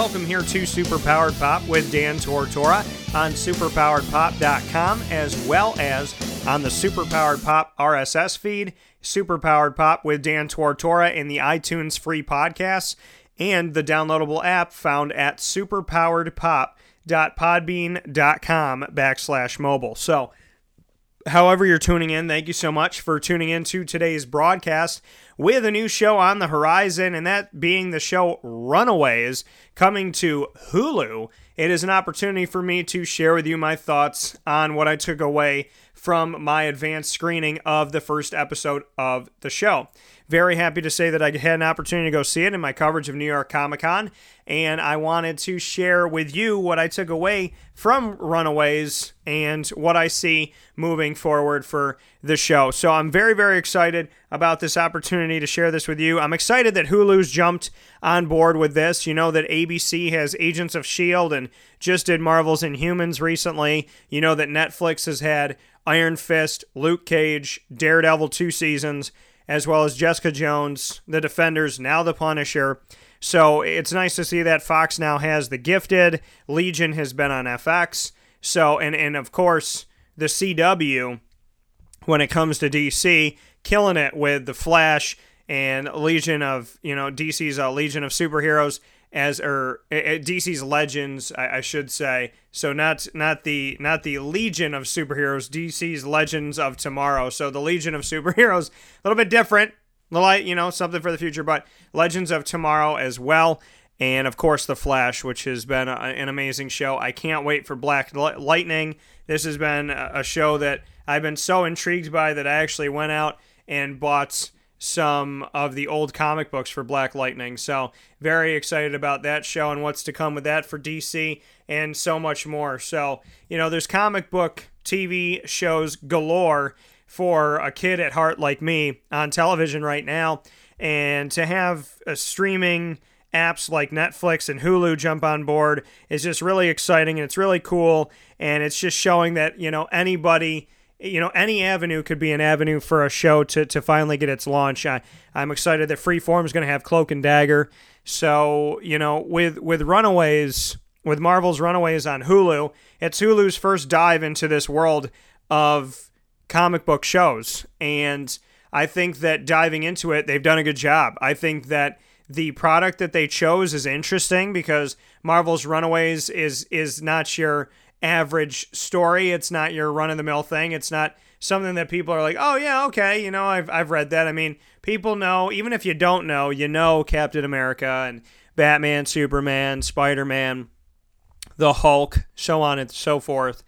welcome here to Superpowered Pop with Dan Tortora on superpoweredpop.com, as well as on the Superpowered Pop RSS feed, Superpowered Pop with Dan Tortora in the iTunes free podcasts, and the downloadable app found at superpoweredpop.podbean.com/mobile. So, however you're tuning in, thank you so much for tuning in to today's broadcast with a new show on the horizon, and that being the show Runaways, coming to Hulu. It is an opportunity for me to share with you my thoughts on what I took away from my advanced screening of the first episode of the show. Very happy to say that I had an opportunity to go see it in my coverage of New York Comic Con, and I wanted to share with you what I took away from Runaways and what I see moving forward for the show. So I'm very, very excited about this opportunity to share this with you. I'm excited that Hulu's jumped on board with this. You know that ABC has Agents of S.H.I.E.L.D. and just did Marvel's Inhumans recently. You know that Netflix has had Iron Fist, Luke Cage, Daredevil 2 seasons, as well as Jessica Jones, The Defenders, now The Punisher. So it's nice to see that Fox now has The Gifted. Legion has been on FX. So, and of course, the CW, when it comes to DC, killing it with The Flash and Legion of, DC's Legion of Superheroes, DC's Legends, I should say. So not the Legion of Superheroes, DC's Legends of Tomorrow. So the Legion of Superheroes, a little bit different, something for the future, but Legends of Tomorrow as well. And of course The Flash, which has been an amazing show. I can't wait for Black Lightning. This has been a show that I've been so intrigued by that I actually went out and bought some of the old comic books for Black Lightning. So very excited about that show and what's to come with that for DC and so much more. So, there's comic book TV shows galore for a kid at heart like me on television right now. And to have streaming apps like Netflix and Hulu jump on board is just really exciting, and it's really cool. And it's just showing that, anybody, any avenue could be an avenue for a show to finally get its launch. I'm excited that Freeform is going to have Cloak and Dagger. So, with Runaways, with Marvel's Runaways on Hulu, it's Hulu's first dive into this world of comic book shows. And I think that diving into it, they've done a good job. I think that the product that they chose is interesting because Marvel's Runaways is not your average story. It's not your run-of-the-mill thing. It's not something that people are like, oh yeah, okay, I've read that. I mean, people know, even if you don't know, Captain America and Batman, Superman, Spider-Man, the Hulk, so on and so forth.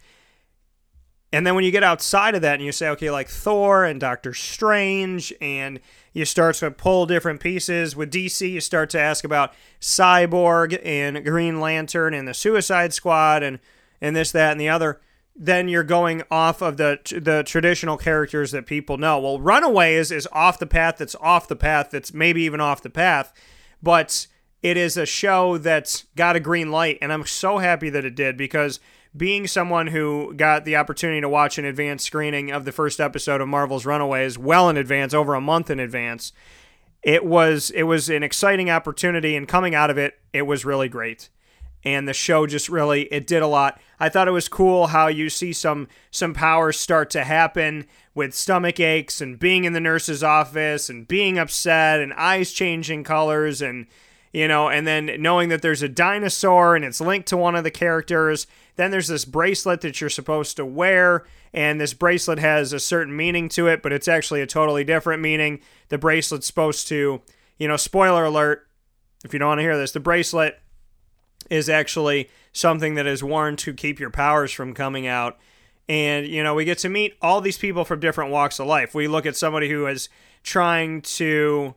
And then when you get outside of that and you say, okay, like Thor and Doctor Strange, and you start to pull different pieces. With DC, you start to ask about Cyborg and Green Lantern and the Suicide Squad and this, that, and the other. Then you're going off of the traditional characters that people know. Well, Runaways is off the path that's maybe even off the path. But it is a show that's got a green light, and I'm so happy that it did, because being someone who got the opportunity to watch an advanced screening of the first episode of Marvel's Runaways well in advance, over a month in advance, it was an exciting opportunity, and coming out of it, it was really great. And the show just really, it did a lot. I thought it was cool how you see some powers start to happen with stomach aches and being in the nurse's office and being upset and eyes changing colors and then knowing that there's a dinosaur and it's linked to one of the characters. Then there's this bracelet that you're supposed to wear, and this bracelet has a certain meaning to it, but it's actually a totally different meaning. The bracelet's supposed to, spoiler alert, if you don't want to hear this, the bracelet is actually something that is worn to keep your powers from coming out. And, we get to meet all these people from different walks of life. We look at somebody who is trying to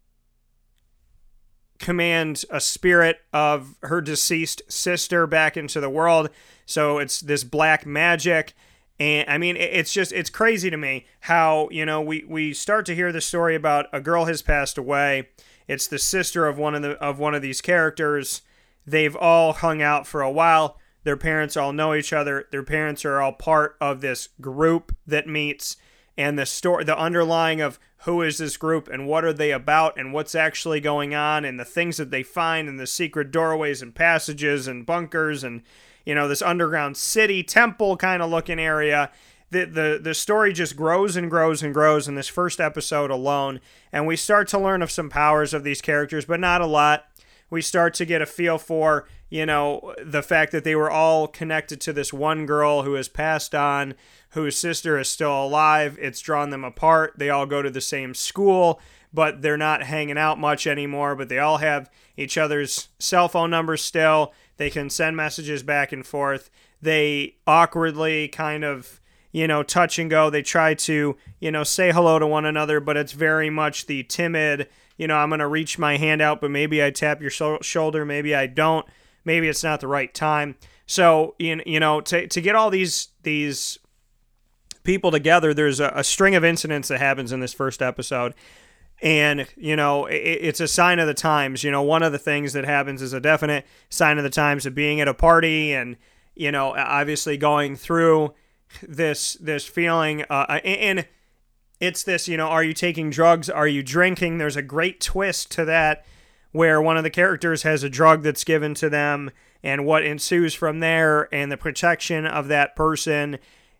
command a spirit of her deceased sister back into the world. So it's this black magic. And I mean, it's crazy to me how, we start to hear the story about a girl has passed away. It's the sister of one of these characters. They've all hung out for a while. Their parents all know each other. Their parents are all part of this group that meets. and the underlying of who is this group and what are they about and what's actually going on and the things that they find and the secret doorways and passages and bunkers and, this underground city temple kind of looking area. The story just grows and grows and grows in this first episode alone, and we start to learn of some powers of these characters, but not a lot. We start to get a feel for, the fact that they were all connected to this one girl who has passed on, whose sister is still alive. It's drawn them apart. They all go to the same school, but they're not hanging out much anymore, but they all have each other's cell phone numbers still. They can send messages back and forth. They awkwardly kind of, touch and go. They try to, say hello to one another, but it's very much the timid, I'm going to reach my hand out, but maybe I tap your shoulder, maybe I don't. Maybe it's not the right time. So, to get all these people together, there's a string of incidents that happens in this first episode. And, it's a sign of the times. One of the things that happens is a definite sign of the times of being at a party and, obviously going through this feeling. And it's this, are you taking drugs? Are you drinking? There's a great twist to that where one of the characters has a drug that's given to them and what ensues from there and the protection of that person.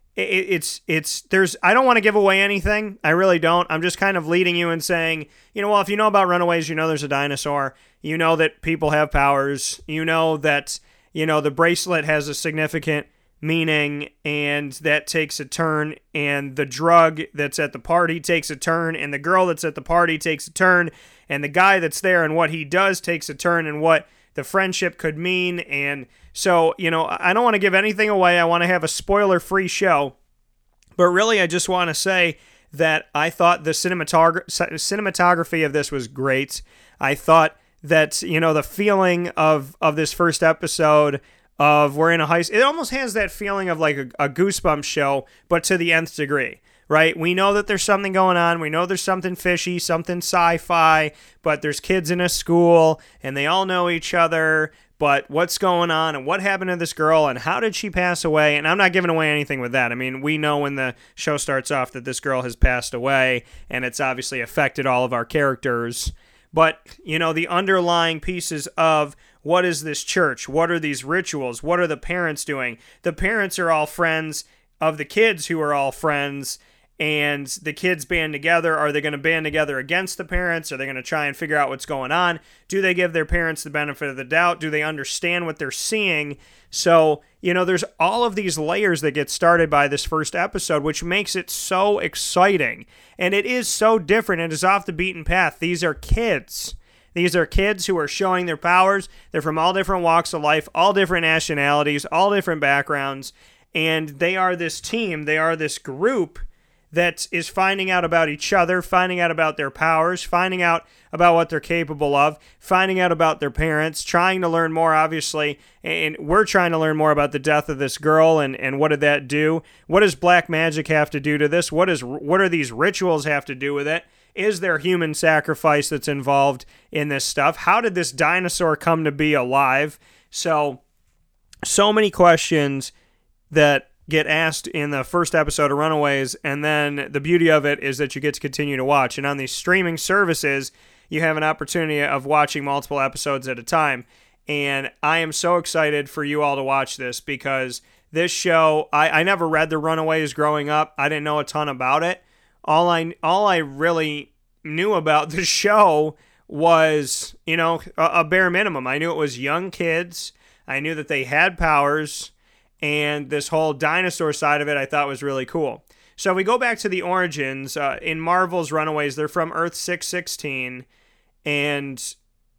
I don't want to give away anything. I really don't. I'm just kind of leading you and saying, if you know about Runaways, there's a dinosaur. You know that people have powers. You know that, the bracelet has a significant meaning and that takes a turn, and the drug that's at the party takes a turn, and the girl that's at the party takes a turn, and the guy that's there and what he does takes a turn, and what the friendship could mean. And so, I don't want to give anything away. I want to have a spoiler-free show. But really, I just want to say that I thought the cinematography of this was great. I thought that, the feeling of this first episode of we're in a heist, it almost has that feeling of like a Goosebumps show, but to the nth degree. Right? We know that there's something going on. We know there's something fishy, something sci-fi, but there's kids in a school and they all know each other. But what's going on and what happened to this girl and how did she pass away? And I'm not giving away anything with that. I mean, we know when the show starts off that this girl has passed away and it's obviously affected all of our characters. But, the underlying pieces of what is this church? What are these rituals? What are the parents doing? The parents are all friends of the kids who are all friends. And the kids band together. Are they going to band together against the parents? Are they going to try and figure out what's going on? Do they give their parents the benefit of the doubt? Do they understand what they're seeing? So, there's all of these layers that get started by this first episode, which makes it so exciting. And it is so different. It is off the beaten path. These are kids. These are kids who are showing their powers. They're from all different walks of life, all different nationalities, all different backgrounds. And they are this team. They are this group that is finding out about each other, finding out about their powers, finding out about what they're capable of, finding out about their parents, trying to learn more, obviously, and we're trying to learn more about the death of this girl and what did that do? What does black magic have to do to this? What are these rituals have to do with it? Is there human sacrifice that's involved in this stuff? How did this dinosaur come to be alive? So many questions that get asked in the first episode of Runaways, and then the beauty of it is that you get to continue to watch. And on these streaming services, you have an opportunity of watching multiple episodes at a time. And I am so excited for you all to watch this because this show, I never read The Runaways growing up. I didn't know a ton about it. All I really knew about the show was, a bare minimum. I knew it was young kids. I knew that they had powers. And this whole dinosaur side of it I thought was really cool. So we go back to the origins. In Marvel's Runaways, they're from Earth 616. And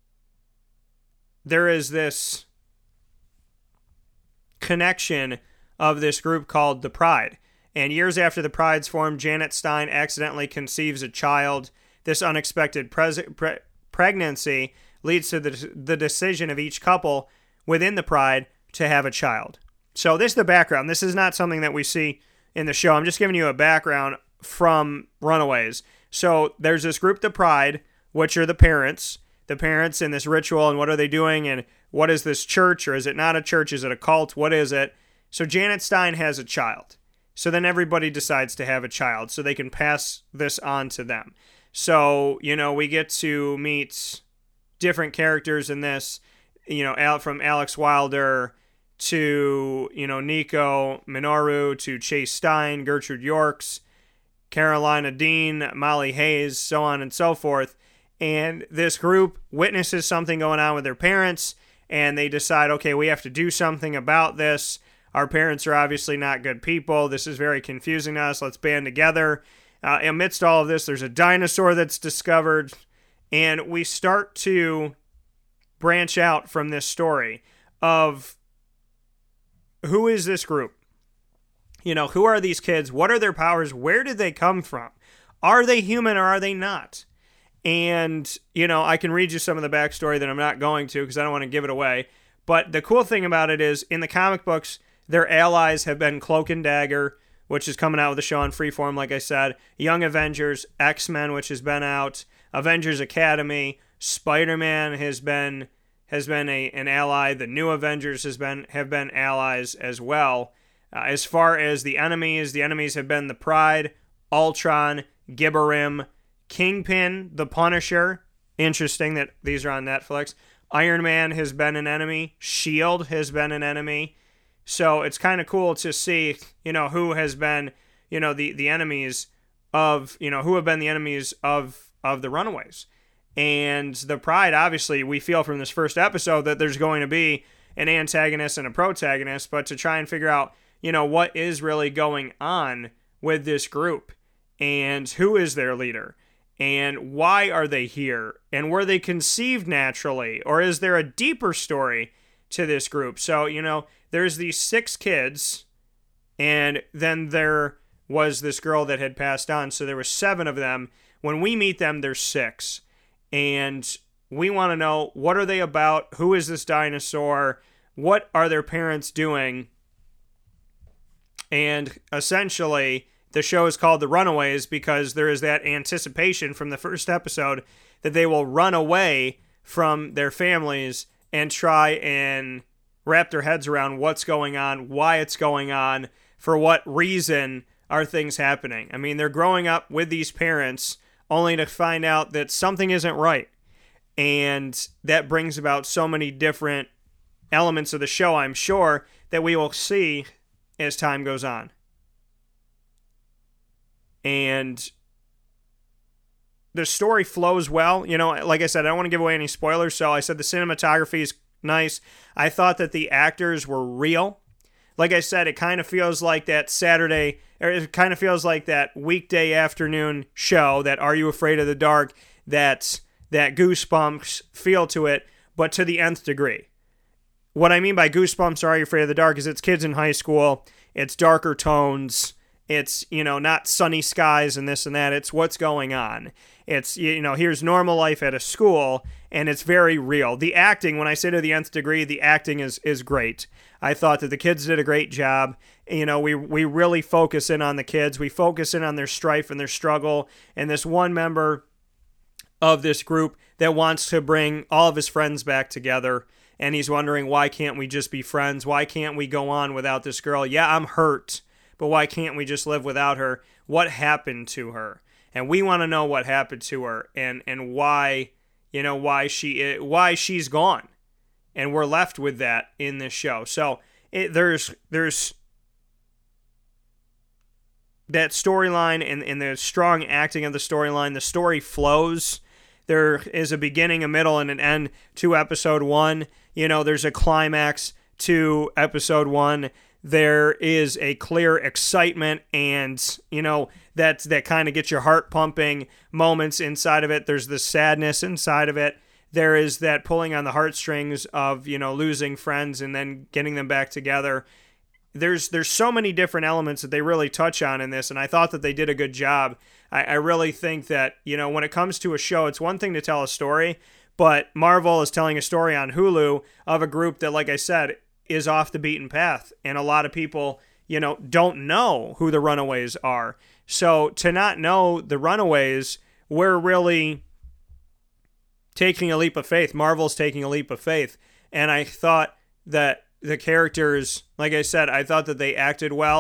there is this connection of this group called the Pride. And years after the Pride's formed, Janet Stein accidentally conceives a child. This unexpected pregnancy leads to the decision of each couple within the Pride to have a child. So this is the background. This is not something that we see in the show. I'm just giving you a background from Runaways. So there's this group, the Pride, which are the parents in this ritual, and what are they doing, and what is this church, or is it not a church? Is it a cult? What is it? So Janet Stein has a child. So then everybody decides to have a child so they can pass this on to them. So, we get to meet different characters in this, from Alex Wilder to, Nico Minoru to Chase Stein, Gertrude Yorks, Carolina Dean, Molly Hayes, so on and so forth. And this group witnesses something going on with their parents, and they decide, okay, we have to do something about this. Our parents are obviously not good people. This is very confusing to us. Let's band together. Amidst all of this, there's a dinosaur that's discovered, and we start to branch out from this story of who is this group? Who are these kids? What are their powers? Where did they come from? Are they human or are they not? And, I can read you some of the backstory that I'm not going to because I don't want to give it away. But the cool thing about it is, in the comic books, their allies have been Cloak and Dagger, which is coming out with a show on Freeform, like I said, Young Avengers, X-Men, which has been out, Avengers Academy, Spider-Man has been an ally. The New Avengers have been allies as well. As far as the enemies have been the Pride, Ultron, Gibberim, Kingpin, the Punisher. Interesting that these are on Netflix. Iron Man has been an enemy. SHIELD has been an enemy. So it's kind of cool to see, who has been, the enemies of, who have been the enemies of the Runaways. And the Pride, obviously, we feel from this first episode that there's going to be an antagonist and a protagonist, but to try and figure out, what is really going on with this group and who is their leader and why are they here and were they conceived naturally, or is there a deeper story to this group? So, there's these 6 kids, and then there was this girl that had passed on, so there were 7 of them. When we meet them, there's 6. And we want to know, what are they about? Who is this dinosaur? What are their parents doing? And essentially, the show is called The Runaways because there is that anticipation from the first episode that they will run away from their families and try and wrap their heads around what's going on, why it's going on, for what reason are things happening. I mean, they're growing up with these parents only to find out that something isn't right. And that brings about so many different elements of the show, I'm sure, that we will see as time goes on. And the story flows well. Like I said, I don't want to give away any spoilers, so I said the cinematography is nice. I thought that the actors were real. Like I said, it kind of feels like that Saturday, or it kind of feels like that weekday afternoon show, that Are You Afraid of the Dark, that Goosebumps feel to it, but to the nth degree. What I mean by Goosebumps or Are You Afraid of the Dark is it's kids in high school, it's darker tones, it's, not sunny skies and this and that, it's what's going on. It's, here's normal life at a school, and it's very real. The acting, when I say to the nth degree, the acting is great. I thought that the kids did a great job. We really focus in on the kids. We focus in on their strife and their struggle, and this one member of this group that wants to bring all of his friends back together, and he's wondering, why can't we just be friends? Why can't we go on without this girl? Yeah, I'm hurt, but why can't we just live without her? What happened to her? And we want to know what happened to her and why, why she's gone. And we're left with that in this show. So there's that storyline and the strong acting of the storyline. The story flows. There is a beginning, a middle, and an end to episode 1. There's a climax to episode 1. There is a clear excitement and, that kind of gets your heart pumping moments inside of it. There's the sadness inside of it. There is that pulling on the heartstrings of, losing friends and then getting them back together. There's so many different elements that they really touch on in this, and I thought that they did a good job. I really think that, when it comes to a show, it's one thing to tell a story, but Marvel is telling a story on Hulu of a group that, like I said, is off the beaten path, and a lot of people, don't know who the Runaways are. So to not know the Runaways, we're really taking a leap of faith. Marvel's taking a leap of faith, and I thought that the characters, like I said, I thought that they acted well.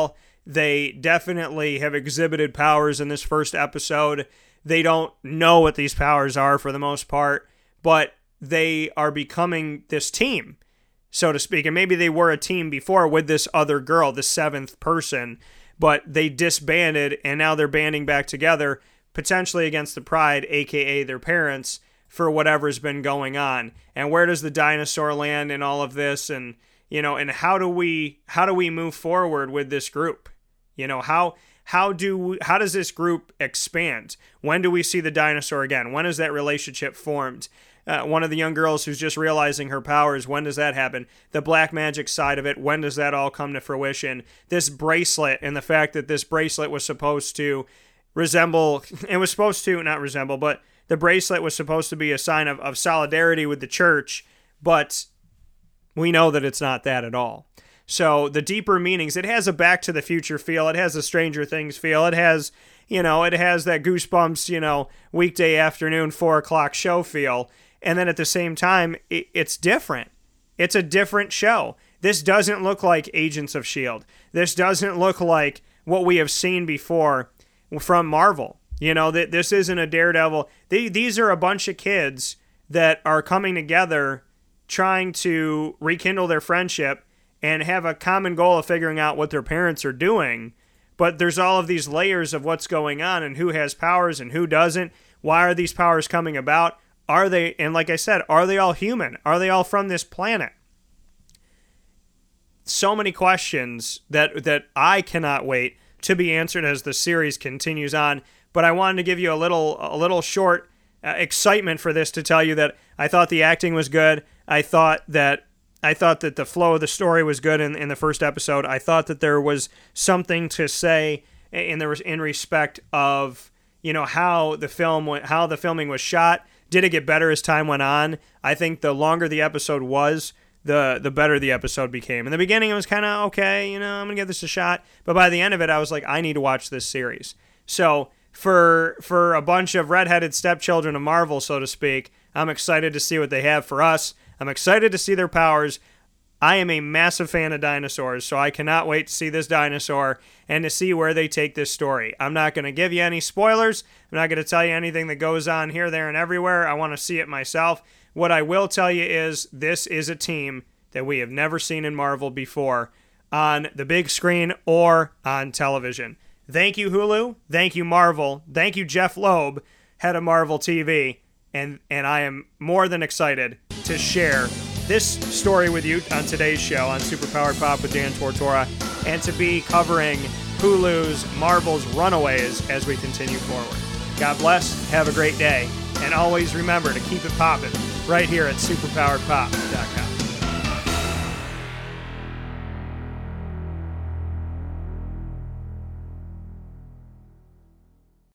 They definitely have exhibited powers in this first episode. They don't know what these powers are for the most part, but they are becoming this team, so to speak. And maybe they were a team before with this other girl, the seventh person, but they disbanded and now they're banding back together, potentially against the Pride, aka their parents, for whatever's been going on. And where does the dinosaur land in all of this? And, you know, and how do we move forward with this group? You know, how does this group expand? When do we see the dinosaur again? When is that relationship formed? One of the young girls who's just realizing her powers, when does that happen? The black magic side of it, when does that all come to fruition? This bracelet and the fact that this bracelet was supposed to resemble, it was supposed to, not resemble, but the bracelet was supposed to be a sign of solidarity with the church, but we know that it's not that at all. So the deeper meanings, it has a Back to the Future feel, it has a Stranger Things feel, it has, you know, it has that Goosebumps, you know, weekday afternoon, 4 o'clock show feel, and then at the same time, it's different. It's a different show. This doesn't look like Agents of S.H.I.E.L.D. This doesn't look like what we have seen before from Marvel. You know, this isn't a Daredevil. These are a bunch of kids that are coming together trying to rekindle their friendship and have a common goal of figuring out what their parents are doing. But there's all of these layers of what's going on and who has powers and who doesn't. Why are these powers coming about? Are they, and like I said, are they all human? Are they all from this planet? So many questions that I cannot wait to be answered as the series continues on. But I wanted to give you a little short excitement for this to tell you that I thought the acting was good. I thought that the flow of the story was good in the first episode. I thought that there was something to say in respect of, you know, how the filming was shot. Did it get better as time went on? I think the longer the episode was, the better the episode became. In the beginning, it was kind of okay, you know, I'm gonna give this a shot. But by the end of it, I was like, I need to watch this series. So for a bunch of redheaded stepchildren of Marvel, so to speak, I'm excited to see what they have for us. I'm excited to see their powers. I am a massive fan of dinosaurs, so I cannot wait to see this dinosaur and to see where they take this story. I'm not going to give you any spoilers. I'm not going to tell you anything that goes on here, there, and everywhere. I want to see it myself. What I will tell you is this is a team that we have never seen in Marvel before on the big screen or on television. Thank you, Hulu. Thank you, Marvel. Thank you, Jeff Loeb, head of Marvel TV. And I am more than excited to share this story with you on today's show on Superpowered Pop with Dan Tortora, and to be covering Hulu's Marvel's Runaways as we continue forward. God bless, have a great day, and always remember to keep it popping right here at superpoweredpop.com.